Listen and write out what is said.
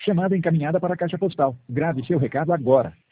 Chamada encaminhada para a caixa postal. Grave seu recado agora.